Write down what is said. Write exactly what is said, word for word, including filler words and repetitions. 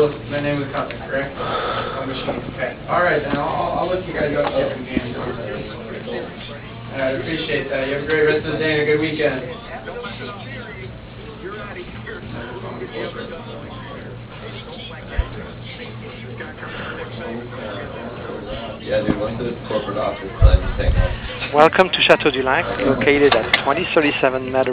still the name of the company, correct? Oh, machine. Okay. All right, then I'll, I'll let you guys go get some games. I appreciate that. You have a great rest of the day and a good weekend. Yeah, dude, what's this corporate office that I'm saying? Welcome to Chateau du Lac, located at twenty thirty-seven Meadow